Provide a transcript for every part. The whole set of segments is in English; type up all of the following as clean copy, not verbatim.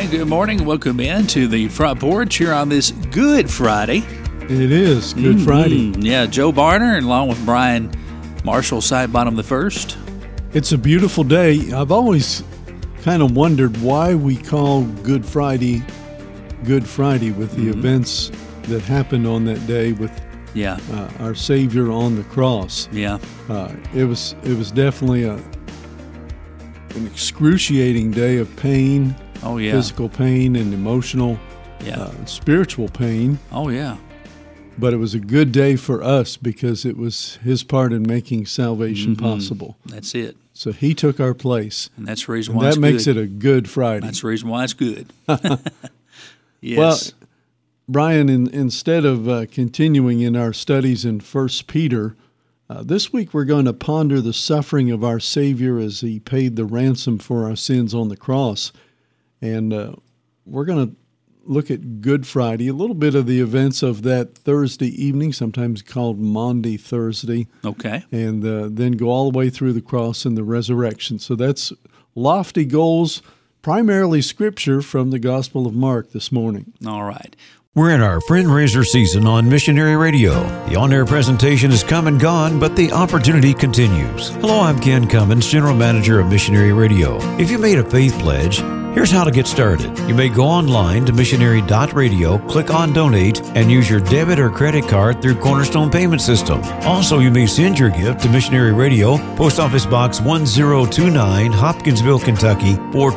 And good morning. Welcome in to the front porch here on this Good Friday. It is Good Friday. Yeah, Joe Barner along with Brian Marshall, Sidebottom the First. It's a beautiful day. I've always kind of wondered why we call Good Friday with the events that happened on that day with our Savior on the cross. Yeah. It was definitely an excruciating day of pain. Oh, yeah. Physical pain and emotional, spiritual pain. Oh, yeah. But it was a good day for us because it was his part in making salvation possible. That's it. So he took our place. And that's the reason why it's good. That makes it a good Friday. That's the reason why it's good. Yes. Well, Brian, instead of continuing in our studies in 1 Peter, this week we're going to ponder the suffering of our Savior as he paid the ransom for our sins on the cross. And we're going to look at Good Friday, a little bit of the events of that Thursday evening, sometimes called Maundy Thursday. Okay. And then go all the way through the cross and the resurrection. So that's lofty goals, primarily Scripture from the Gospel of Mark this morning. All right. We're in our Friend Raiser season on Missionary Radio. The on-air presentation is come and gone, but the opportunity continues. Hello, I'm Ken Cummins, General Manager of Missionary Radio. If you made a faith pledge, here's how to get started. You may go online to missionary.radio, click on Donate, and use your debit or credit card through Cornerstone Payment System. Also, you may send your gift to Missionary Radio, Post Office Box 1029, Hopkinsville, Kentucky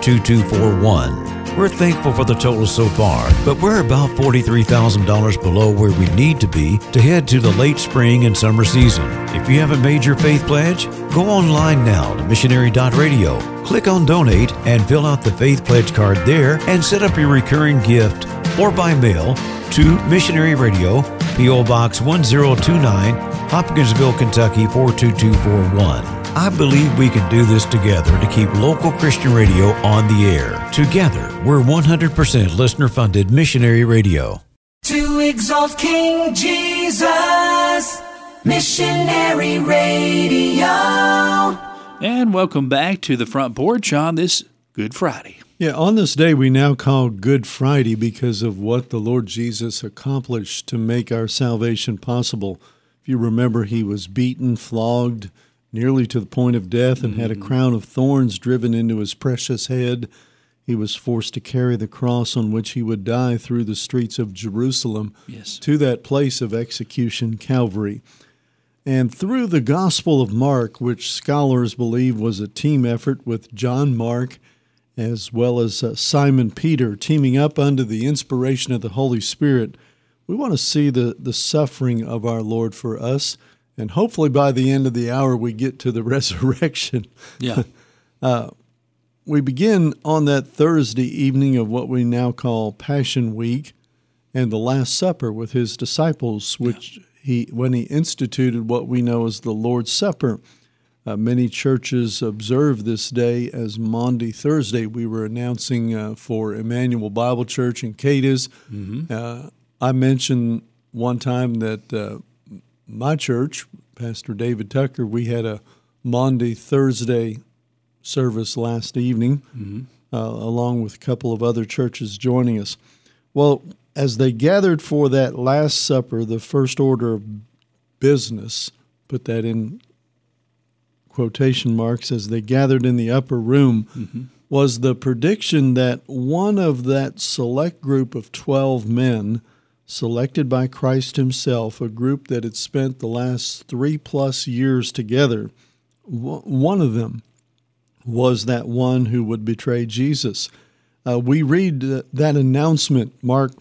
42241. We're thankful for the total so far, but we're about $43,000 below where we need to be to head to the late spring and summer season. If you haven't made your faith pledge, go online now to missionary.radio, click on Donate, and fill out the faith pledge card there and set up your recurring gift or by mail to Missionary Radio, P.O. Box 1029, Hopkinsville, Kentucky 42241. I believe we can do this together to keep local Christian radio on the air. Together, we're 100% listener-funded missionary radio. To exalt King Jesus, Missionary Radio. And welcome back to the front porch on this Good Friday. Yeah, on this day we now call Good Friday because of what the Lord Jesus accomplished to make our salvation possible. If you remember, he was beaten, flogged, nearly to the point of death, and had a crown of thorns driven into his precious head. He was forced to carry the cross on which he would die through the streets of Jerusalem to that place of execution, Calvary. And through the Gospel of Mark, which scholars believe was a team effort with John Mark as well as Simon Peter teaming up under the inspiration of the Holy Spirit, we want to see the suffering of our Lord for us. And hopefully by the end of the hour, we get to the resurrection. Yeah. We begin on that Thursday evening of what we now call Passion Week and the Last Supper with his disciples, which when he instituted what we know as the Lord's Supper. Many churches observe this day as Maundy Thursday. We were announcing for Emmanuel Bible Church in Cadiz. I mentioned one time that my church, Pastor David Tucker, we had a Maundy Thursday service last evening, along with a couple of other churches joining us. Well, as they gathered for that Last Supper, the first order of business, put that in quotation marks, as they gathered in the upper room, was the prediction that one of that select group of 12 men selected by Christ himself, a group that had spent the last 3+ years together, one of them was that one who would betray Jesus. We read that announcement, Mark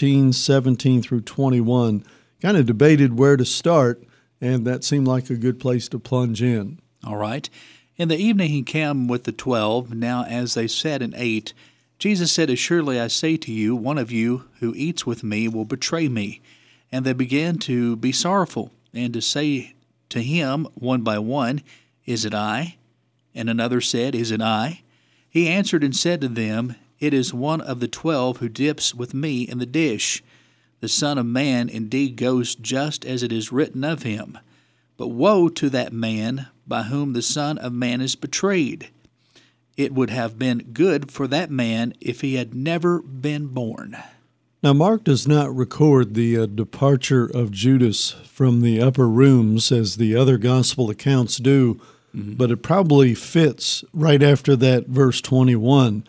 14:17-21, kind of debated where to start, and that seemed like a good place to plunge in. All right. In the evening he came with the 12. Now as they sat and ate, Jesus said, "Assuredly I say to you, one of you who eats with me will betray me." And they began to be sorrowful, and to say to him one by one, "Is it I?" And another said, "Is it I?" He answered and said to them, "It is one of the 12 who dips with me in the dish. The Son of Man indeed goes just as it is written of him. But woe to that man by whom the Son of Man is betrayed. it would have been good for that man if he had never been born. Now, Mark does not record the departure of Judas from the upper rooms as the other gospel accounts do, but it probably fits right after that verse 21.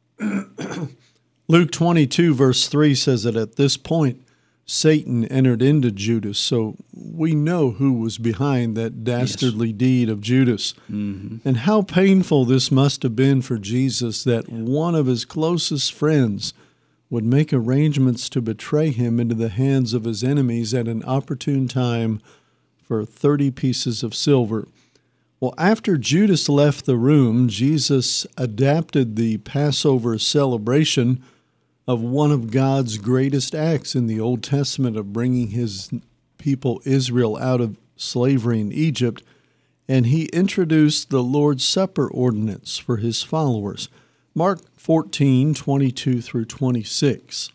Luke 22, verse 3 says that at this point, Satan entered into Judas. So we know who was behind that dastardly deed of Judas. And how painful this must have been for Jesus that one of his closest friends would make arrangements to betray him into the hands of his enemies at an opportune time for 30 pieces of silver. Well, after Judas left the room, Jesus adapted the Passover celebration of one of God's greatest acts in the Old Testament of bringing his people Israel out of slavery in Egypt, and he introduced the Lord's Supper ordinance for his followers. Mark 14:22 through 26.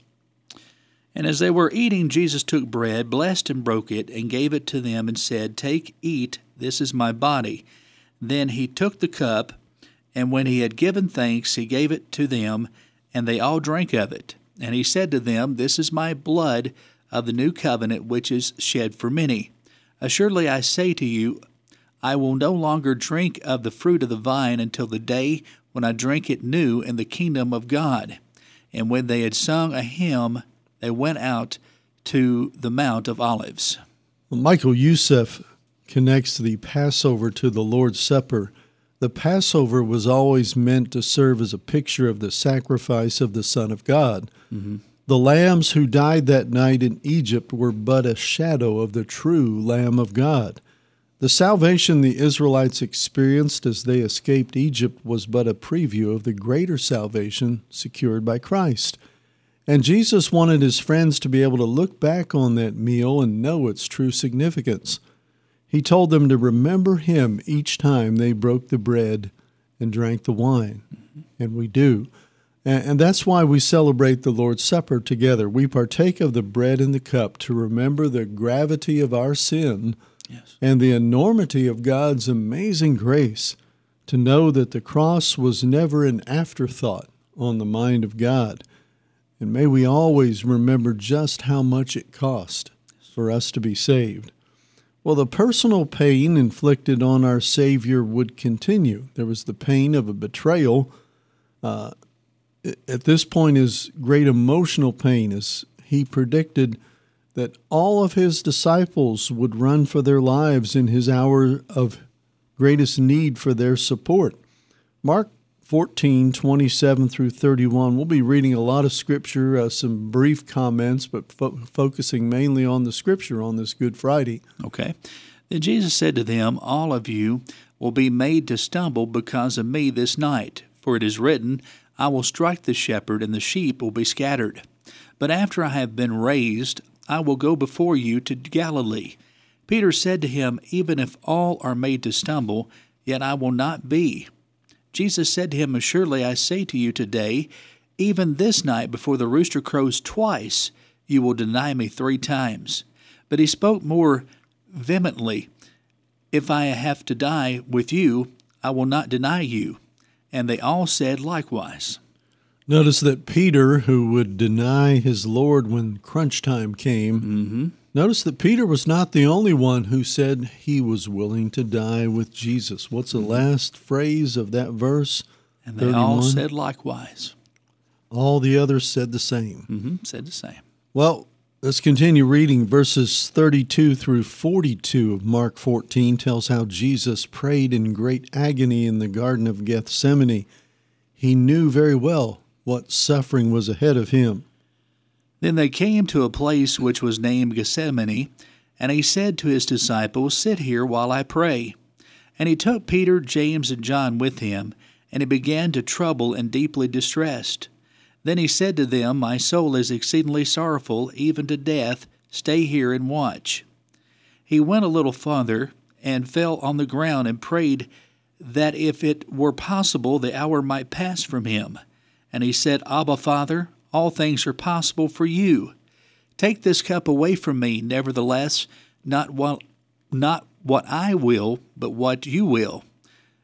And as they were eating, Jesus took bread, blessed and broke it, and gave it to them, and said, "Take, eat, this is my body." Then he took the cup, and when he had given thanks, he gave it to them, and they all drank of it. And he said to them, "This is my blood of the new covenant, which is shed for many. Assuredly I say to you, I will no longer drink of the fruit of the vine until the day when I drink it new in the kingdom of God." And when they had sung a hymn, they went out to the Mount of Olives. Well, Michael Youssef connects the Passover to the Lord's Supper. The Passover was always meant to serve as a picture of the sacrifice of the Son of God. The lambs who died that night in Egypt were but a shadow of the true Lamb of God. The salvation the Israelites experienced as they escaped Egypt was but a preview of the greater salvation secured by Christ. And Jesus wanted his friends to be able to look back on that meal and know its true significance. He told them to remember him each time they broke the bread and drank the wine. And we do. And that's why we celebrate the Lord's Supper together. We partake of the bread and the cup to remember the gravity of our sin and the enormity of God's amazing grace, to know that the cross was never an afterthought on the mind of God. And may we always remember just how much it cost for us to be saved. Well, the personal pain inflicted on our Savior would continue. There was the pain of a betrayal. At this point is great emotional pain, as he predicted that all of his disciples would run for their lives in his hour of greatest need for their support. Mark 14:27 through 31. We'll be reading a lot of Scripture, some brief comments, but focusing mainly on the Scripture on this Good Friday. Okay. Then Jesus said to them, "All of you will be made to stumble because of me this night. For it is written, I will strike the shepherd, and the sheep will be scattered. But after I have been raised, I will go before you to Galilee." Peter said to him, "Even if all are made to stumble, yet I will not be." Jesus said to him, "Assuredly I say to you today, even this night before the rooster crows twice, you will deny me 3 times. But he spoke more vehemently, "If I have to die with you, I will not deny you." And they all said likewise. Notice that Peter, who would deny his Lord when crunch time came, notice that Peter was not the only one who said he was willing to die with Jesus. What's the last phrase of that verse? And they 31? All said likewise. All the others said the same. Said the same. Well, let's continue reading. Verses 32 through 42 of Mark 14 tells how Jesus prayed in great agony in the Garden of Gethsemane. He knew very well what suffering was ahead of him. Then they came to a place which was named Gethsemane, and he said to his disciples, "Sit here while I pray." And he took Peter, James, and John with him, and he began to trouble and deeply distressed. Then he said to them, "My soul is exceedingly sorrowful, even to death. Stay here and watch." He went a little farther, and fell on the ground, and prayed that if it were possible, the hour might pass from him. And he said, "Abba, Father, all things are possible for you. Take this cup away from me. Nevertheless, not what I will, but what you will."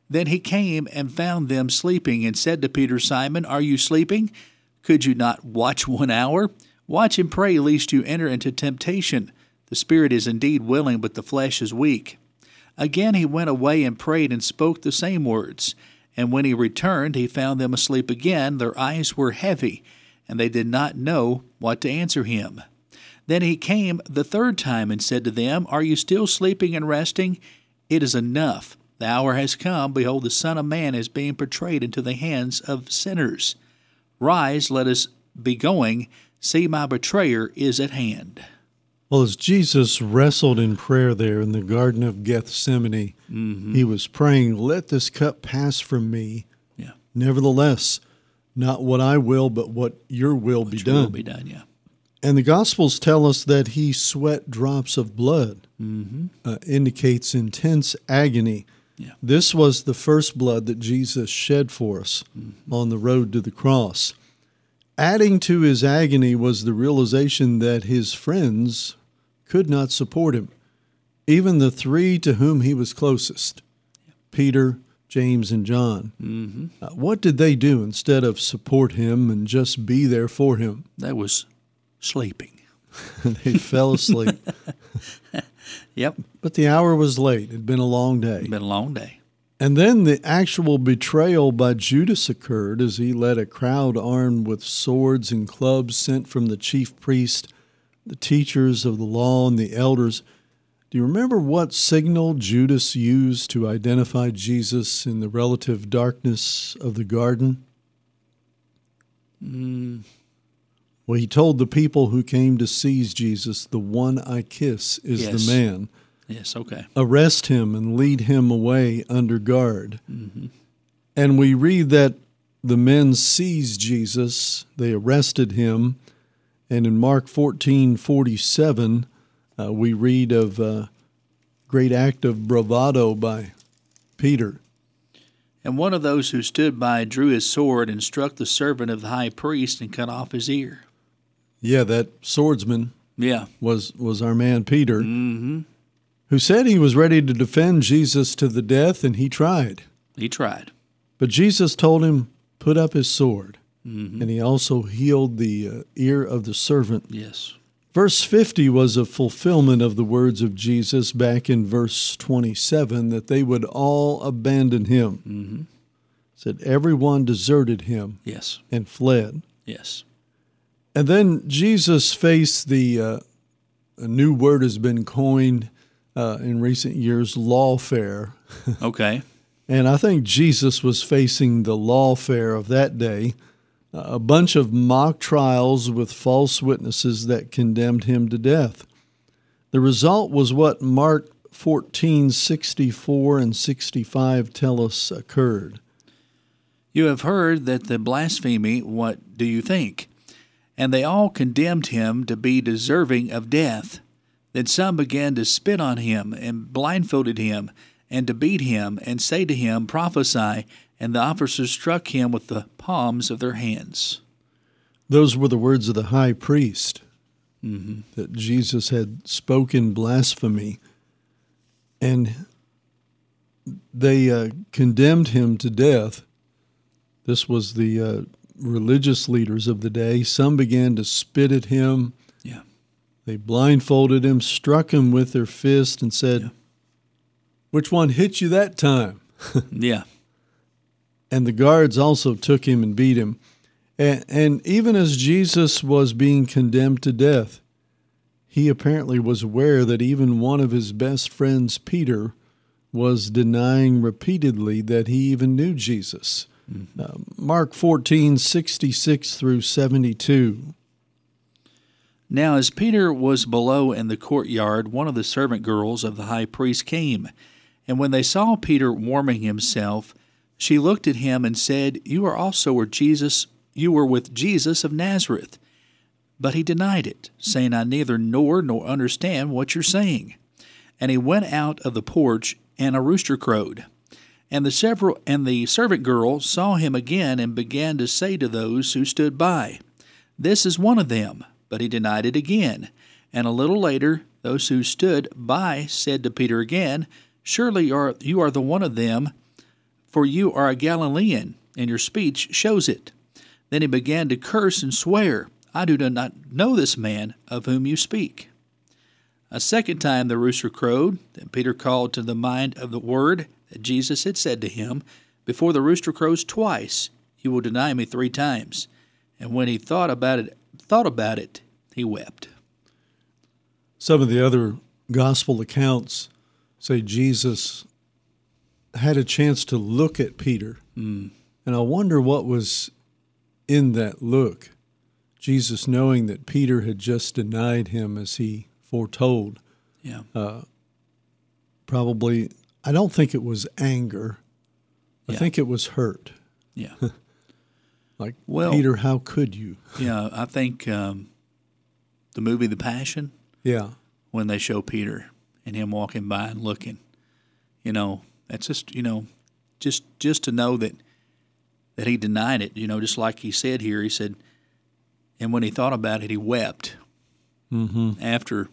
Then he came and found them sleeping, and said to Peter, Simon, are you sleeping? Could you not watch 1 hour? Watch and pray, lest you enter into temptation. The spirit is indeed willing, but the flesh is weak. Again he went away and prayed and spoke the same words. And when he returned, he found them asleep again. Their eyes were heavy, and they did not know what to answer him. Then he came the third time and said to them, are you still sleeping and resting? It is enough. The hour has come. Behold, the Son of Man is being betrayed into the hands of sinners. Rise, let us be going. See, my betrayer is at hand. Well, as Jesus wrestled in prayer there in the Garden of Gethsemane, he was praying, let this cup pass from me. Yeah. Nevertheless, not what I will, but what your will be done. Will be done, yeah. And the Gospels tell us that he sweat drops of blood, indicates intense agony. Yeah. This was the first blood that Jesus shed for us on the road to the cross. Adding to his agony was the realization that his friends could not support him, even the three to whom he was closest, Peter, James, and John. What did they do instead of support him and just be there for him? That was sleeping. They fell asleep. Yep. But the hour was late. It had been a long day. It's been a long day. And then the actual betrayal by Judas occurred as he led a crowd armed with swords and clubs sent from the chief priest, the teachers of the law, and the elders. Do you remember what signal Judas used to identify Jesus in the relative darkness of the garden? Well, he told the people who came to seize Jesus, the one I kiss is Yes. the man. Yes, okay. Arrest him and lead him away under guard. And we read that the men seized Jesus, they arrested him, and in Mark 14:47, we read of a great act of bravado by Peter. And one of those who stood by drew his sword and struck the servant of the high priest and cut off his ear. Yeah, that swordsman Yeah. was our man Peter, who said he was ready to defend Jesus to the death, and he tried. He tried. But Jesus told him, put up his sword. And he also healed the ear of the servant. Yes. Verse 50 was a fulfillment of the words of Jesus back in verse 27, that they would all abandon him. Said everyone deserted him Yes. and fled. Yes. And then Jesus faced a new word has been coined in recent years, lawfare. Okay. And I think Jesus was facing the lawfare of that day, a bunch of mock trials with false witnesses that condemned him to death. The result was what Mark 14:64 and 65 tell us occurred. You have heard that the blasphemy, what do you think? And they all condemned him to be deserving of death. Then some began to spit on him and blindfolded him and to beat him and say to him, prophesy. And the officers struck him with the palms of their hands. Those were the words of the high priest, that Jesus had spoken blasphemy. And they condemned him to death. This was the religious leaders of the day. Some began to spit at him. Yeah. They blindfolded him, struck him with their fist, and said, which one hit you that time? Yeah. And the guards also took him and beat him. And even as Jesus was being condemned to death, he apparently was aware that even one of his best friends, Peter, was denying repeatedly that he even knew Jesus. Mark 14:66 through 72. Now as Peter was below in the courtyard, one of the servant girls of the high priest came. And when they saw Peter warming himself, she looked at him and said, You were with Jesus of Nazareth. But he denied it, saying, I neither know nor understand what you're saying. And he went out of the porch, and a rooster crowed. And the servant girl saw him again and began to say to those who stood by, This is one of them. But he denied it again. And a little later, those who stood by said to Peter again, Surely you are the one of them, for you are a Galilean, and your speech shows it." Then he began to curse and swear, "I do not know this man of whom you speak." A second time the rooster crowed. Then Peter called to the mind of the word that Jesus had said to him, "Before the rooster crows twice, you will deny me 3 times." And when he thought about it, he wept. Some of the other gospel accounts say Jesus had a chance to look at Peter. And I wonder what was in that look. Jesus knowing that Peter had just denied him as he foretold. Yeah. Probably, I don't think it was anger. I think it was hurt. Yeah. Like, Well- Peter, how could you? Yeah, I think the movie The Passion, Yeah. when they show Peter and him walking by and looking, that's just, just to know that he denied it, just like he said here. He said, and when he thought about it, he wept after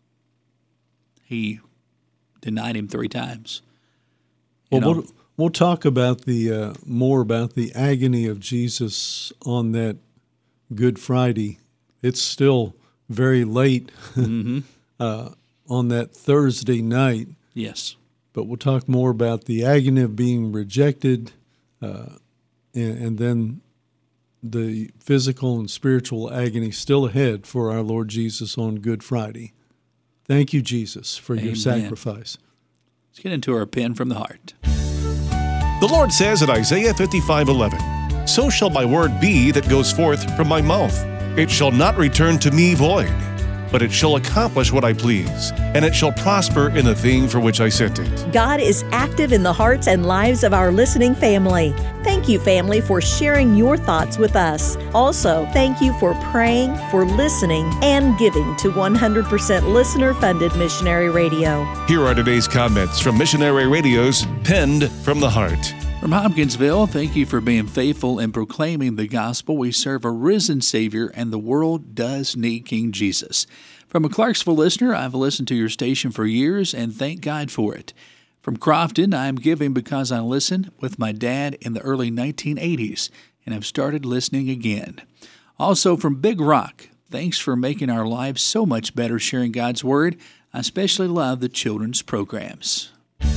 he denied him 3 times. Well, we'll talk about the more about the agony of Jesus on that Good Friday. It's still very late on that Thursday night, Yes. but we'll talk more about the agony of being rejected, and then the physical and spiritual agony still ahead for our Lord Jesus on Good Friday. Thank you, Jesus, for your Amen. sacrifice. Let's get into our pen from the heart. The Lord says in Isaiah 55:11, "So shall my word be that goes forth from my mouth. It shall not return to me void, but it shall accomplish what I please, and it shall prosper in the thing for which I sent it." God is active in the hearts and lives of our listening family. Thank you, family, for sharing your thoughts with us. Also, thank you for praying, for listening, and giving to 100% listener-funded Missionary Radio. Here are today's comments from Missionary Radio's Penned from the Heart. From Hopkinsville, thank you for being faithful in proclaiming the gospel. We serve a risen Savior, and the world does need King Jesus. From a Clarksville listener, I've listened to your station for years and thank God for it. From Crofton, I am giving because I listened with my dad in the early 1980s, and I've started listening again. Also from Big Rock, thanks for making our lives so much better sharing God's Word. I especially love the children's programs.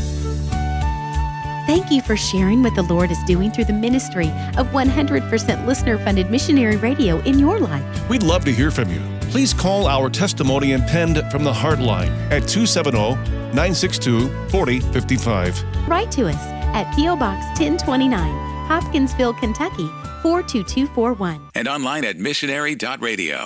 Thank you for sharing what the Lord is doing through the ministry of 100% listener-funded Missionary Radio in your life. We'd love to hear from you. Please call our testimony and Penned from the Heart line at 270-962-4055. Write to us at P.O. Box 1029, Hopkinsville, Kentucky 42241. And online at missionary.radio.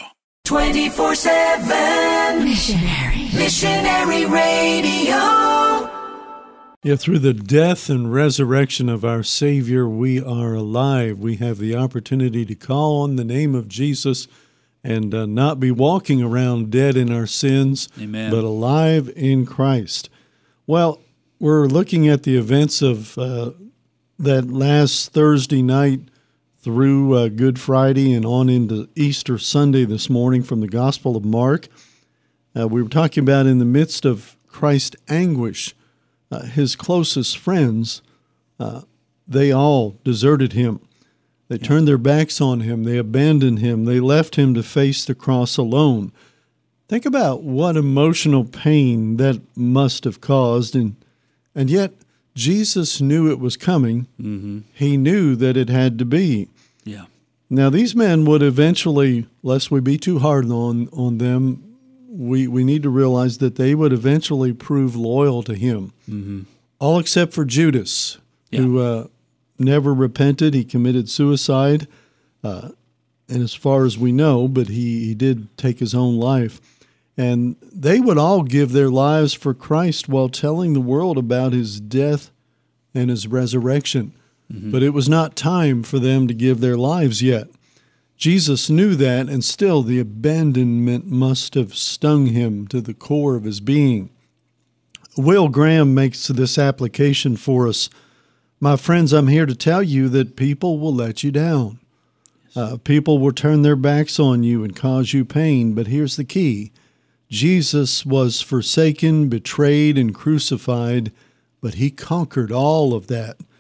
24/7 Missionary Radio. Yeah, through the death and resurrection of our Savior, we are alive. We have the opportunity to call on the name of Jesus and not be walking around dead in our sins, Amen. but alive in Christ. Well, we're looking at the events of that last Thursday night through Good Friday and on into Easter Sunday this morning from the Gospel of Mark. We were talking about in the midst of Christ's anguish, his closest friends, they all deserted him. They turned their backs on him. They abandoned him. They left him to face the cross alone. Think about what emotional pain that must have caused. And yet, Jesus knew it was coming. Mm-hmm. He knew that it had to be. Yeah. Now, these men would eventually, lest we be too hard on them, we need to realize that they would eventually prove loyal to him. Mm-hmm. All except for Judas, who never repented. He committed suicide, and as far as we know, but he did take his own life. And they would all give their lives for Christ while telling the world about his death and his resurrection. Mm-hmm. But it was not time for them to give their lives yet. Jesus knew that, and still the abandonment must have stung him to the core of his being. Will Graham makes this application for us. My friends, I'm here to tell you that people will let you down. People will turn their backs on you and cause you pain, but here's the key. Jesus was forsaken, betrayed, and crucified, but he conquered all of that.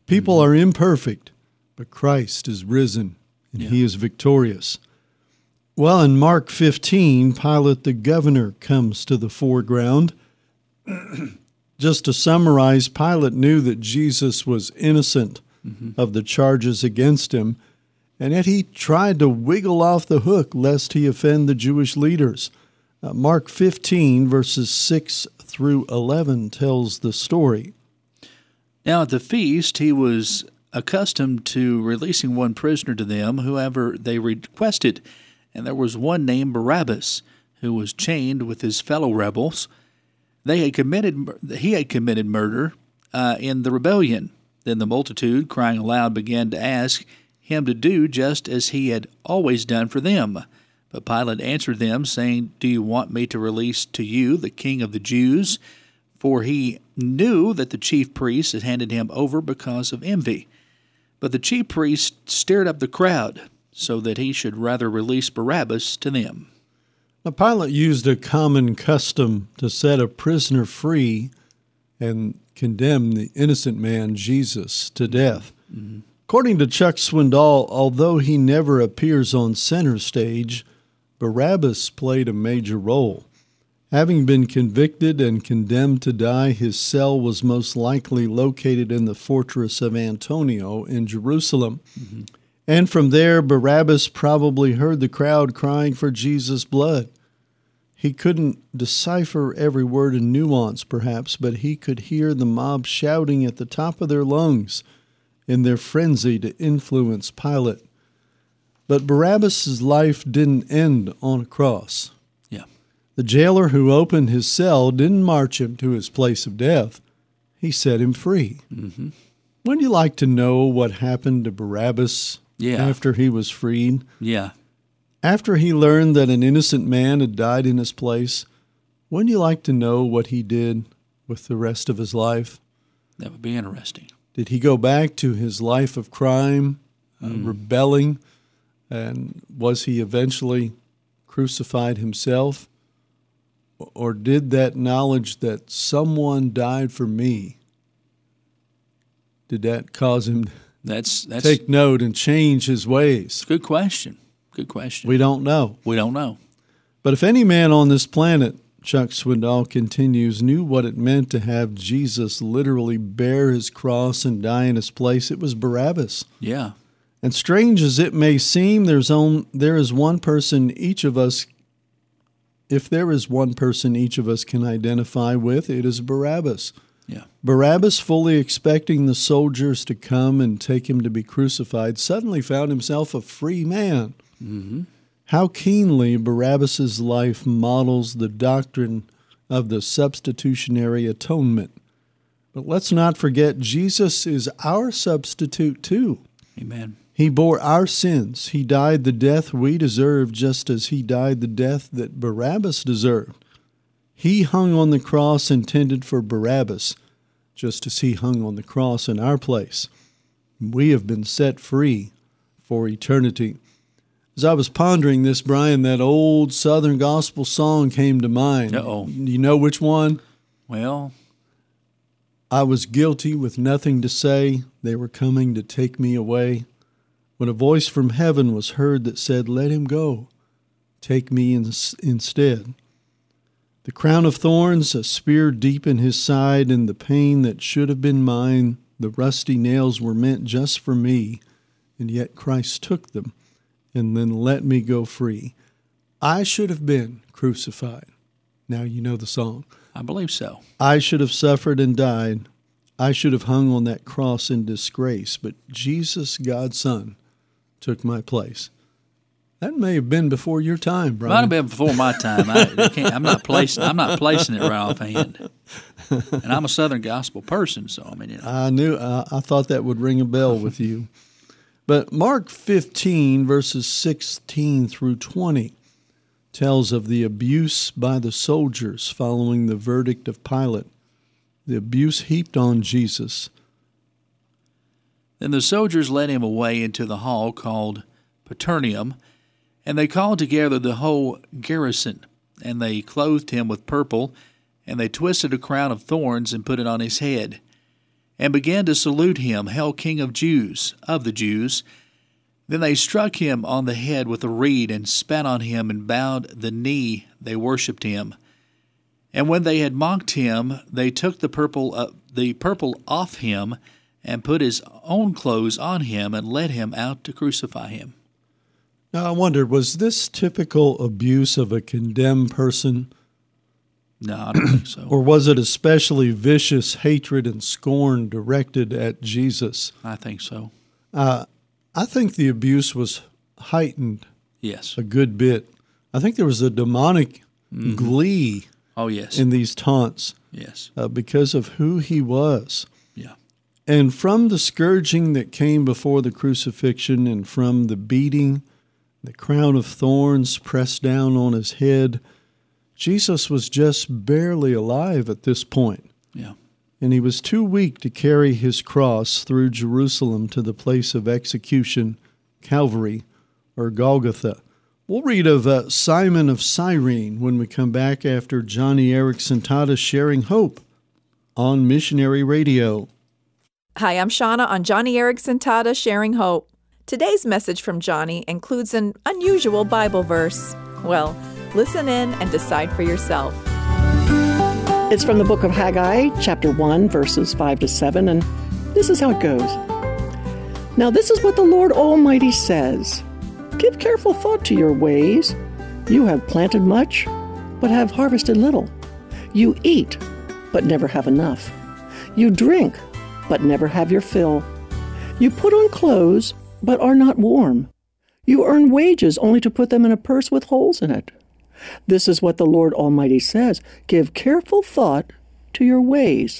People are imperfect, but Christ is risen, and he is victorious. Well, in Mark 15, Pilate the governor comes to the foreground. Just to summarize, Pilate knew that Jesus was innocent of the charges against him, and yet he tried to wiggle off the hook lest he offend the Jewish leaders. Mark 15, verses 6 through 11 tells the story. Now at the feast he was accustomed to releasing one prisoner to them, whoever they requested. And there was one named Barabbas, who was chained with his fellow rebels. He had committed murder in the rebellion. Then the multitude, crying aloud, began to ask him to do just as he had always done for them. But Pilate answered them, saying, "Do you want me to release to you the king of the Jews?" For he knew that the chief priests had handed him over because of envy. But the chief priests stirred up the crowd, so that he should rather release Barabbas to them. Now, Pilate used a common custom to set a prisoner free and condemn the innocent man, Jesus, to death. According to Chuck Swindoll, although he never appears on center stage, Barabbas played a major role. Having been convicted and condemned to die, his cell was most likely located in the fortress of Antonia in Jerusalem. And from there, Barabbas probably heard the crowd crying for Jesus' blood. He couldn't decipher every word and nuance, perhaps, but he could hear the mob shouting at the top of their lungs in their frenzy to influence Pilate. But Barabbas' life didn't end on a cross. The jailer who opened his cell didn't march him to his place of death. He set him free. Wouldn't you like to know what happened to Barabbas after he was freed? After he learned that an innocent man had died in his place, wouldn't you like to know what he did with the rest of his life? That would be interesting. Did he go back to his life of crime, rebelling, and was he eventually crucified himself? Or did that knowledge that someone died for me, did that cause him to take note and change his ways? Good question. Good question. We don't know. We don't know. But if any man on this planet, Chuck Swindoll continues, knew what it meant to have Jesus literally bear his cross and die in his place, it was Barabbas. Yeah. And strange as it may seem, there is one person each of us, if there is one person each of us can identify with, it is Barabbas. Yeah. Barabbas, fully expecting the soldiers to come and take him to be crucified, suddenly found himself a free man. How keenly Barabbas' life models the doctrine of the substitutionary atonement. But let's not forget, Jesus is our substitute too. Amen. He bore our sins. He died the death we deserve, just as he died the death that Barabbas deserved. He hung on the cross intended for Barabbas, just as he hung on the cross in our place. We have been set free for eternity. As I was pondering this, Brian, that old Southern gospel song came to mind. Uh-oh. You know which one? Well, I was guilty with nothing to say. They were coming to take me away. When a voice from heaven was heard that said, "Let him go, take me instead." The crown of thorns, a spear deep in his side, and the pain that should have been mine, the rusty nails were meant just for me, and yet Christ took them and then let me go free. I should have been crucified. Now you know the song. I believe so. I should have suffered and died. I should have hung on that cross in disgrace, but Jesus, God's Son, took my place. That may have been before your time, Brian. Might have been before my time. I'm not placing it right offhand. And I'm a Southern gospel person, so I mean, you know. I thought that would ring a bell with you. But Mark 15, verses 16 through 20, tells of the abuse by the soldiers following the verdict of Pilate, the abuse heaped on Jesus. Then the soldiers led him away into the hall called Paternium, and they called together the whole garrison, and they clothed him with purple, and they twisted a crown of thorns and put it on his head. and began to salute him, Hail, King of the Jews. Then they struck him on the head with a reed, and spat on him, and bowed the knee. They worshipped him. And when they had mocked him, they took the purple off him, and put his own clothes on him, and led him out to crucify him. Now I wondered, was this typical abuse of a condemned person? No, I don't think so. Or was it especially vicious hatred and scorn directed at Jesus? I think so. I think the abuse was heightened. Yes. A good bit. I think there was a demonic glee in these taunts. Yes. Because of who he was. Yeah. And from the scourging that came before the crucifixion, and from the beating, the crown of thorns pressed down on his head, Jesus was just barely alive at this point. Yeah. And he was too weak to carry his cross through Jerusalem to the place of execution, Calvary, or Golgotha. We'll read of Simon of Cyrene when we come back after Joni Eareckson Tada sharing hope on Missionary Radio. Hi, I'm Shauna on Joni Eareckson Tada sharing hope. Today's message from Joni includes an unusual Bible verse. Well, listen in and decide for yourself. It's from the book of Haggai, chapter 1, verses 5 to 7, and this is how it goes. Now this is what the Lord Almighty says. Give careful thought to your ways. You have planted much, but have harvested little. You eat, but never have enough. You drink, but never have your fill. You put on clothes, but are not warm. You earn wages only to put them in a purse with holes in it. This is what the Lord Almighty says. Give careful thought to your ways.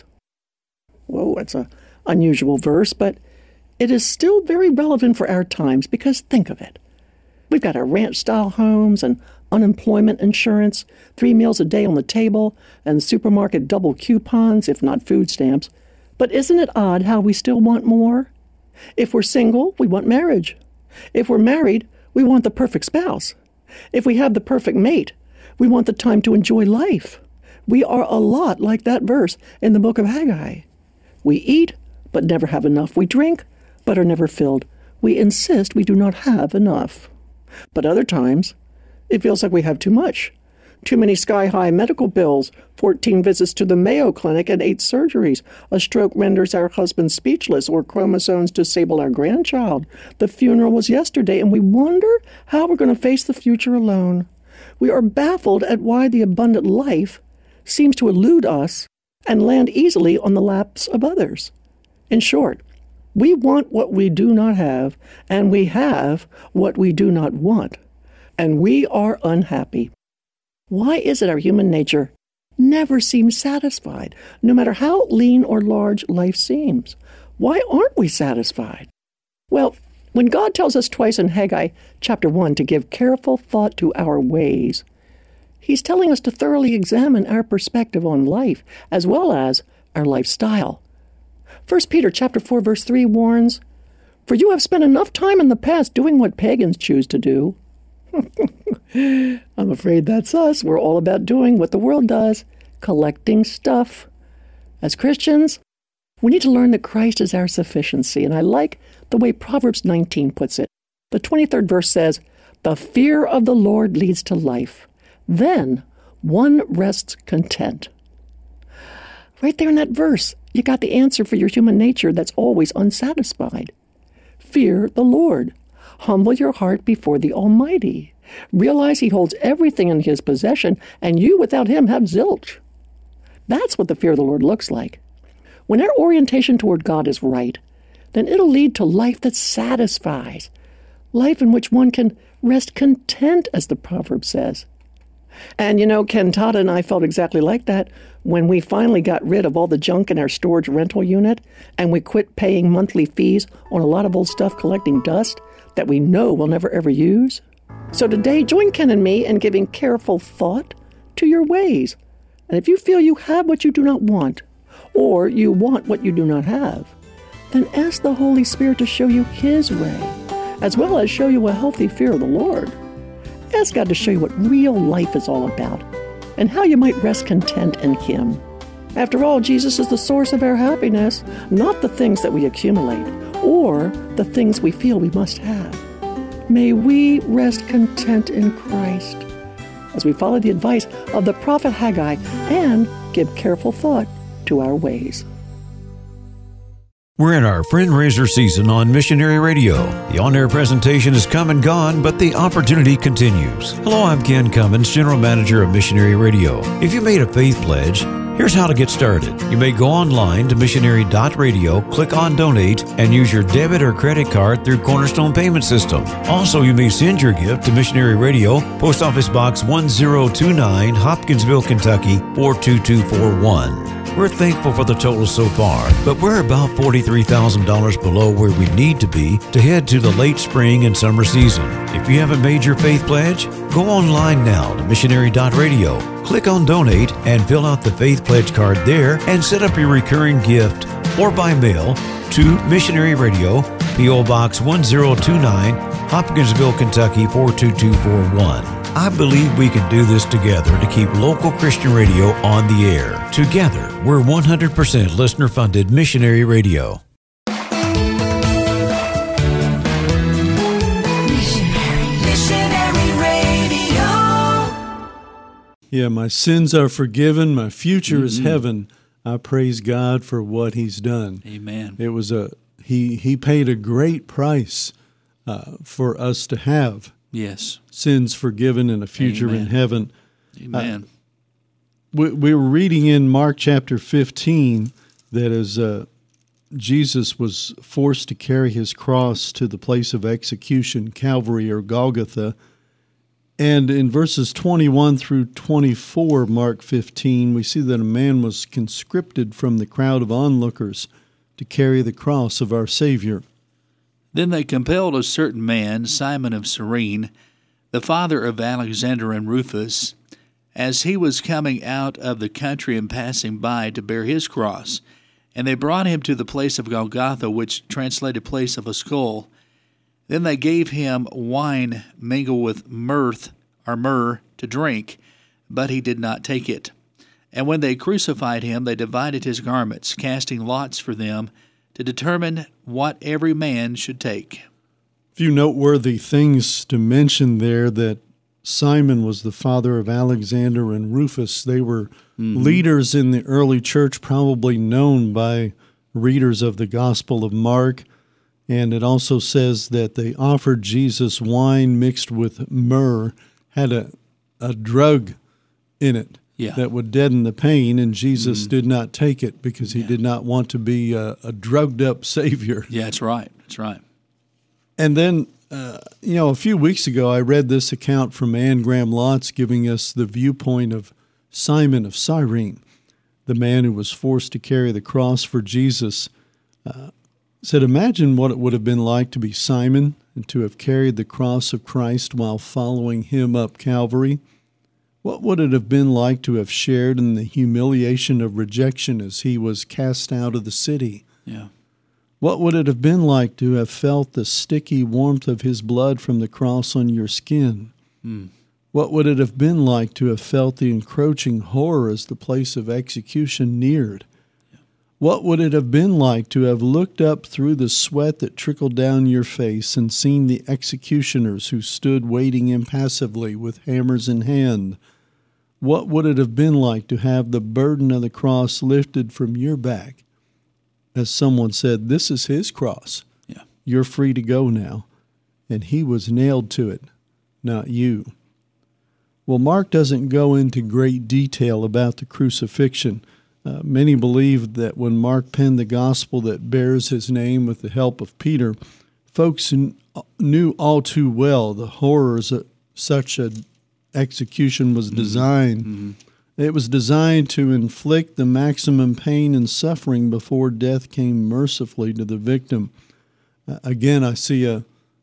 Whoa, that's an unusual verse, but it is still very relevant for our times because think of it. We've got our ranch-style homes and unemployment insurance, 3 meals a day on the table, and supermarket double coupons, if not food stamps. But isn't it odd how we still want more? If we're single, we want marriage. If we're married, we want the perfect spouse. If we have the perfect mate, we want the time to enjoy life. We are a lot like that verse in the book of Haggai. We eat, but never have enough. We drink, but are never filled. We insist we do not have enough. But other times, it feels like we have too much. Too many sky-high medical bills, 14 visits to the Mayo Clinic and 8 surgeries. A stroke renders our husband speechless, or chromosomes disable our grandchild. The funeral was yesterday, and we wonder how we're going to face the future alone. We are baffled at why the abundant life seems to elude us and land easily on the laps of others. In short, we want what we do not have, and we have what we do not want. And we are unhappy. Why is it our human nature never seems satisfied, no matter how lean or large life seems? Why aren't we satisfied? Well, when God tells us twice in Haggai chapter 1 to give careful thought to our ways, He's telling us to thoroughly examine our perspective on life as well as our lifestyle. 1 Peter chapter 4 verse 3 warns, "For you have spent enough time in the past doing what pagans choose to do." I'm afraid that's us. We're all about doing what the world does, collecting stuff. As Christians, we need to learn that Christ is our sufficiency, and I like the way Proverbs 19 puts it. The 23rd verse says, "The fear of the Lord leads to life. Then one rests content." Right there in that verse, you got the answer for your human nature that's always unsatisfied. Fear the Lord. Humble your heart before the Almighty. Realize He holds everything in His possession, and you without Him have zilch. That's what the fear of the Lord looks like. When our orientation toward God is right, then it'll lead to life that satisfies, life in which one can rest content, as the proverb says. And you know, Ken Tada and I felt exactly like that when we finally got rid of all the junk in our storage rental unit, and we quit paying monthly fees on a lot of old stuff collecting dust that we know we'll never ever use. So today, join Ken and me in giving careful thought to your ways. And if you feel you have what you do not want, or you want what you do not have, then ask the Holy Spirit to show you His way, as well as show you a healthy fear of the Lord. Ask God to show you what real life is all about, and how you might rest content in Him. After all, Jesus is the source of our happiness, not the things that we accumulate or the things we feel we must have. May we rest content in Christ as we follow the advice of the prophet Haggai and give careful thought to our ways. We're in our Friend-Raiser season on Missionary Radio. The on-air presentation is come and gone, but the opportunity continues. Hello, I'm Ken Cummins, General Manager of Missionary Radio. If you made a faith pledge, here's how to get started. You may go online to missionary.radio, click on Donate, and use your debit or credit card through Cornerstone Payment System. Also, you may send your gift to Missionary Radio, Post Office Box 1029, Hopkinsville, Kentucky 42241. We're thankful for the total so far, but we're about $43,000 below where we need to be to head to the late spring and summer season. If you haven't made your faith pledge, go online now to missionary.radio, click on Donate, and fill out the faith pledge card there and set up your recurring gift or by mail to Missionary Radio, P.O. Box 1029, Hopkinsville, Kentucky 42241. I believe we can do this together to keep local Christian radio on the air. Together, we're 100% listener-funded missionary radio. Missionary Radio. Yeah, my sins are forgiven. My future is heaven. I praise God for what He's done. Amen. It was He paid a great price for us to have. Yes. Sins forgiven and a future in heaven. Amen. We were reading in Mark chapter 15 that as Jesus was forced to carry his cross to the place of execution, Calvary or Golgotha, and in verses 21 through 24, Mark 15, we see that a man was conscripted from the crowd of onlookers to carry the cross of our Savior. Then they compelled a certain man, Simon of Cyrene, the father of Alexander and Rufus, as he was coming out of the country and passing by, to bear his cross. And they brought him to the place of Golgotha, which translated place of a skull. Then they gave him wine mingled with myrrh to drink, but he did not take it. And when they crucified him, they divided his garments, casting lots for them, to determine what every man should take. A few noteworthy things to mention there: that Simon was the father of Alexander and Rufus. They were leaders in the early church, probably known by readers of the Gospel of Mark. And it also says that they offered Jesus wine mixed with myrrh, had a drug in it. That would deaden the pain, and Jesus did not take it because he did not want to be a drugged-up Savior. Yeah, that's right. That's right. And then, a few weeks ago, I read this account from Anne Graham Lotz giving us the viewpoint of Simon of Cyrene, the man who was forced to carry the cross for Jesus. Said, imagine what it would have been like to be Simon and to have carried the cross of Christ while following him up Calvary. What would it have been like to have shared in the humiliation of rejection as he was cast out of the city? Yeah. What would it have been like to have felt the sticky warmth of his blood from the cross on your skin? What would it have been like to have felt the encroaching horror as the place of execution neared? What would it have been like to have looked up through the sweat that trickled down your face and seen the executioners who stood waiting impassively with hammers in hand? What would it have been like to have the burden of the cross lifted from your back? As someone said, this is his cross. Yeah. You're free to go now. And he was nailed to it, not you. Well, Mark doesn't go into great detail about the crucifixion. Many believe that when Mark penned the gospel that bears his name with the help of Peter, folks knew all too well the horrors that such an execution was designed. It was designed to inflict the maximum pain and suffering before death came mercifully to the victim. Again, I see a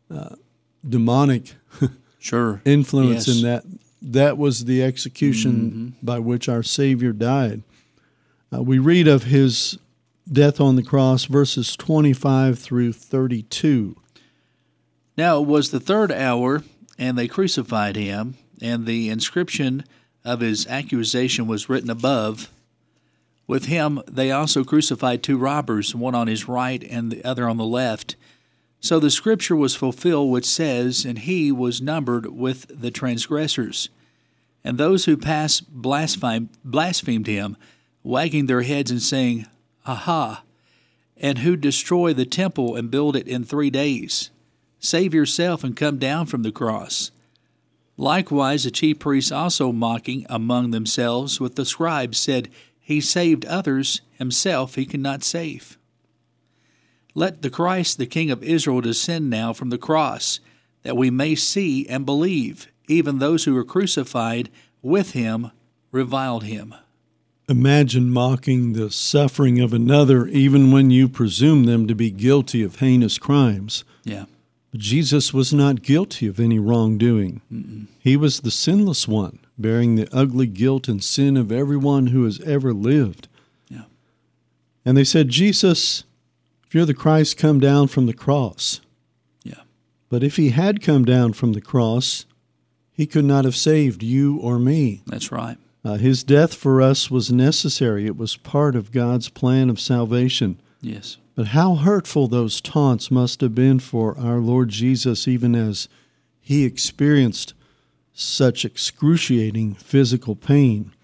demonic influence in that. That was the execution by which our Savior died. We read of his death on the cross, verses 25 through 32. Now it was the third hour, and they crucified him, and the inscription of his accusation was written above, With him they also crucified 2 robbers, one on his right and the other on the left. So the scripture was fulfilled which says, And he was numbered with the transgressors. And those who passed blasphemed him, wagging their heads and saying, Aha! And who destroy the temple and build it in 3 days? Save yourself and come down from the cross. Likewise the chief priests also mocking among themselves with the scribes said, He saved others, himself he cannot save. Let the Christ, the King of Israel, descend now from the cross, that we may see and believe. Even those who were crucified with him reviled him. Imagine mocking the suffering of another even when you presume them to be guilty of heinous crimes. Yeah. But Jesus was not guilty of any wrongdoing. He was the sinless one, bearing the ugly guilt and sin of everyone who has ever lived. Yeah. And they said, Jesus, if you're the Christ, come down from the cross. Yeah. But if he had come down from the cross, he could not have saved you or me. That's right. His death for us was necessary. It was part of God's plan of salvation. Yes. But how hurtful those taunts must have been for our Lord Jesus, even as he experienced such excruciating physical pain.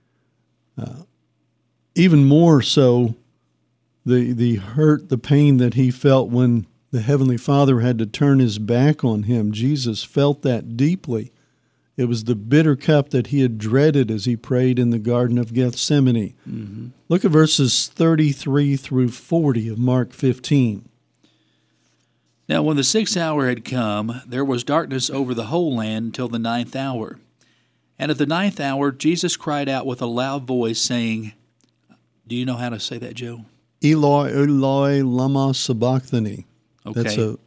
Even more so, the hurt, the pain that he felt when the Heavenly Father had to turn his back on him. Jesus felt that deeply. It was the bitter cup that he had dreaded as he prayed in the Garden of Gethsemane. Mm-hmm. Look at verses 33 through 40 of Mark 15. Now when the 6th hour had come, there was darkness over the whole land until the 9th hour. And at the 9th hour, Jesus cried out with a loud voice, saying, do you know how to say that, Joe? Eloi, Eloi, lama sabachthani. Okay. That's a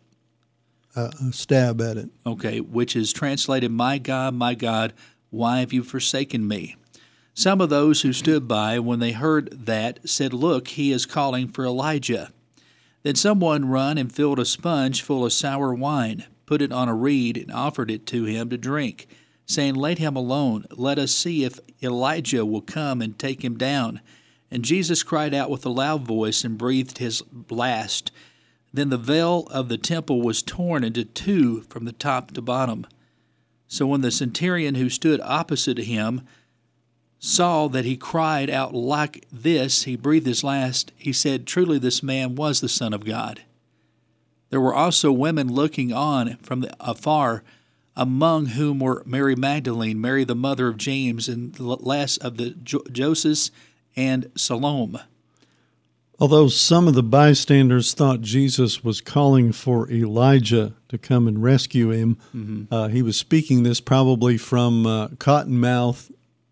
stab at it. Okay, which is translated, my God, why have you forsaken me? Some of those who stood by, when they heard that, said, look, he is calling for Elijah. Then someone ran and filled a sponge full of sour wine, put it on a reed, and offered it to him to drink, saying, let him alone. Let us see if Elijah will come and take him down. And Jesus cried out with a loud voice and breathed his last. Then the veil of the temple was torn into 2 from the top to bottom. So when the centurion who stood opposite him saw that he cried out like this, he breathed his last, he said, truly this man was the Son of God. There were also women looking on from afar, among whom were Mary Magdalene, Mary the mother of James, and the last of the Joseph and Salome. Although some of the bystanders thought Jesus was calling for Elijah to come and rescue him, he was speaking this probably from Cottonmouth.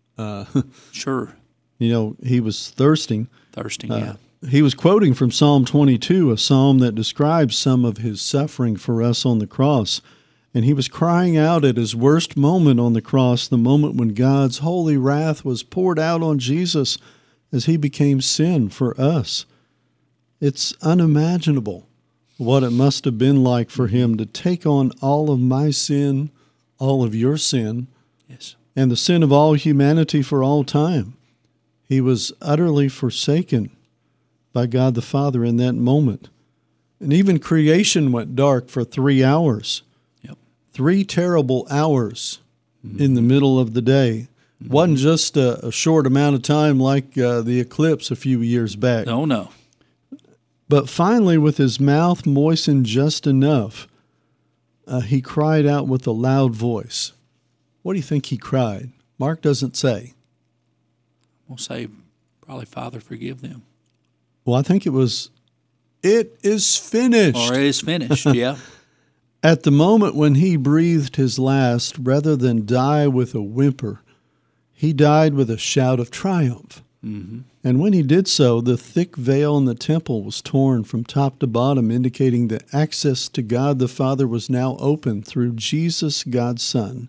Sure. You know, he was thirsting. Yeah. He was quoting from Psalm 22, a psalm that describes some of his suffering for us on the cross. And he was crying out at his worst moment on the cross, the moment when God's holy wrath was poured out on Jesus as he became sin for us. It's unimaginable what it must have been like for him to take on all of my sin, all of your sin, yes, and the sin of all humanity for all time. He was utterly forsaken by God the Father in that moment. And even creation went dark for 3 hours. Yep. 3 terrible hours in the middle of the day. It wasn't just a short amount of time like the eclipse a few years back. Oh, no. But finally, with his mouth moistened just enough, he cried out with a loud voice. What do you think he cried? Mark doesn't say. We'll say, probably, Father, forgive them. Well, I think it was, it is finished. Or it is finished, yeah. At the moment when he breathed his last, rather than die with a whimper, he died with a shout of triumph. Mm-hmm. And when he did so, the thick veil in the temple was torn from top to bottom, indicating that access to God the Father was now open through Jesus, God's Son.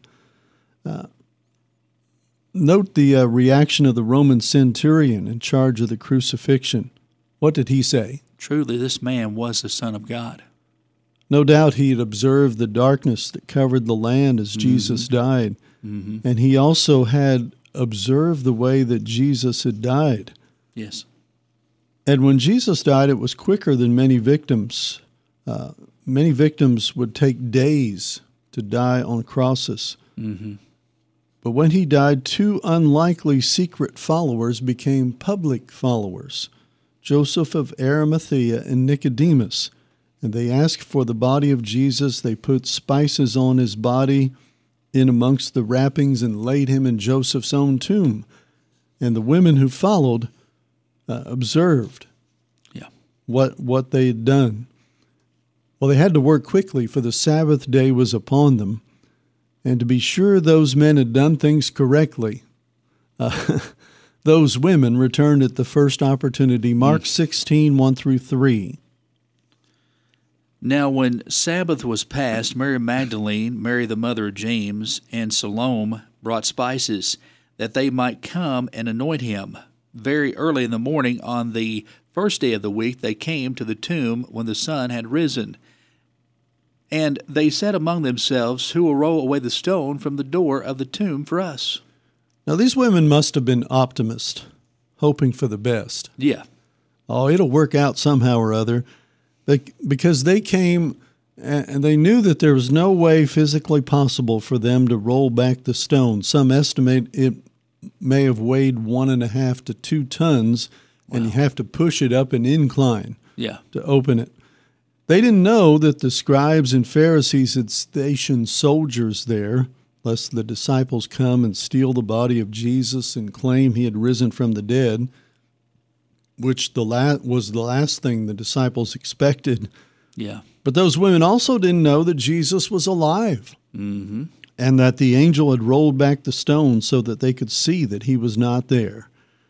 Note the reaction of the Roman centurion in charge of the crucifixion. What did he say? Truly, this man was the Son of God. No doubt he had observed the darkness that covered the land as Jesus died. Mm-hmm. And he also had observed the way that Jesus had died. Yes. And when Jesus died, it was quicker than many victims. Many victims would take days to die on crosses. Mm-hmm. But when he died, two unlikely secret followers became public followers, Joseph of Arimathea and Nicodemus. And they asked for the body of Jesus. They put spices on his body in amongst the wrappings and laid him in Joseph's own tomb. And the women who followed observed what they had done. Well, they had to work quickly, for the Sabbath day was upon them. And to be sure those men had done things correctly, those women returned at the first opportunity. Mark 16, 1 through 3. Now when Sabbath was past, Mary Magdalene, Mary the mother of James, and Salome brought spices, that they might come and anoint him. Very early in the morning on the first day of the week they came to the tomb when the sun had risen. And they said among themselves, who will roll away the stone from the door of the tomb for us? Now these women must have been optimists, hoping for the best. Yeah. Oh, it'll work out somehow or other. Because they came and they knew that there was no way physically possible for them to roll back the stone. Some estimate it may have weighed 1.5 to 2 tons, and you have to push it up an incline to open it. They didn't know that the scribes and Pharisees had stationed soldiers there, lest the disciples come and steal the body of Jesus and claim he had risen from the dead, which was the last thing the disciples expected. Yeah. But those women also didn't know that Jesus was alive, mm-hmm. and that the angel had rolled back the stone so that they could see that he was not there.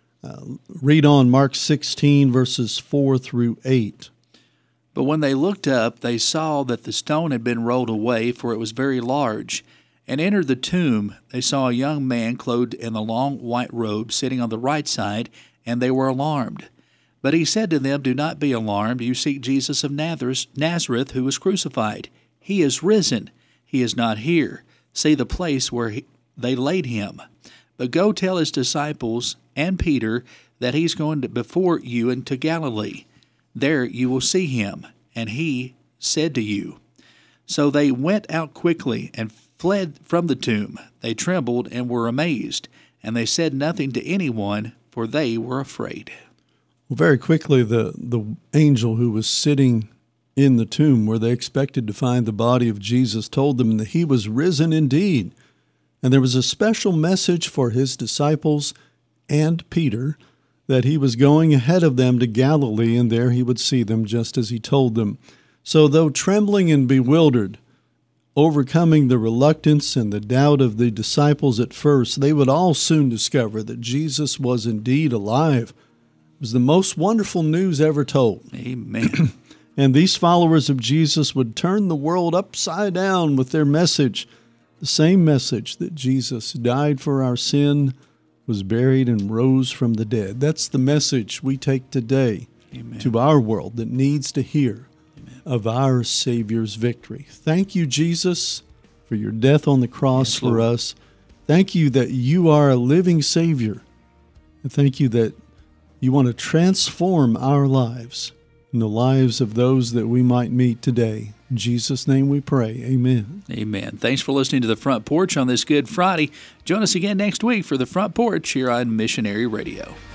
Read on Mark 16, verses 4 through 8. But when they looked up, they saw that the stone had been rolled away, for it was very large. And entered the tomb, they saw a young man clothed in a long white robe sitting on the right side, and they were alarmed. But he said to them, do not be alarmed. You seek Jesus of Nazareth, who was crucified. He is risen. He is not here. See the place where they laid him. But go tell his disciples and Peter that he's going before you into Galilee. There you will see him, and he said to you. So they went out quickly and fled from the tomb. They trembled and were amazed, and they said nothing to anyone, for they were afraid. Well, very quickly, the angel who was sitting in the tomb where they expected to find the body of Jesus told them that he was risen indeed. And there was a special message for his disciples and Peter that he was going ahead of them to Galilee, and there he would see them just as he told them. So though trembling and bewildered, overcoming the reluctance and the doubt of the disciples at first, they would all soon discover that Jesus was indeed alive. It was the most wonderful news ever told. Amen. And these followers of Jesus would turn the world upside down with their message, the same message that Jesus died for our sin, was buried, and rose from the dead. That's the message we take today to our world that needs to hear of our Savior's victory. Thank you, Jesus, for your death on the cross for us. Thank you that you are a living Savior. And thank you that you want to transform our lives and the lives of those that we might meet today. In Jesus' name we pray. Amen. Amen. Thanks for listening to The Front Porch on this Good Friday. Join us again next week for The Front Porch here on Missionary Radio.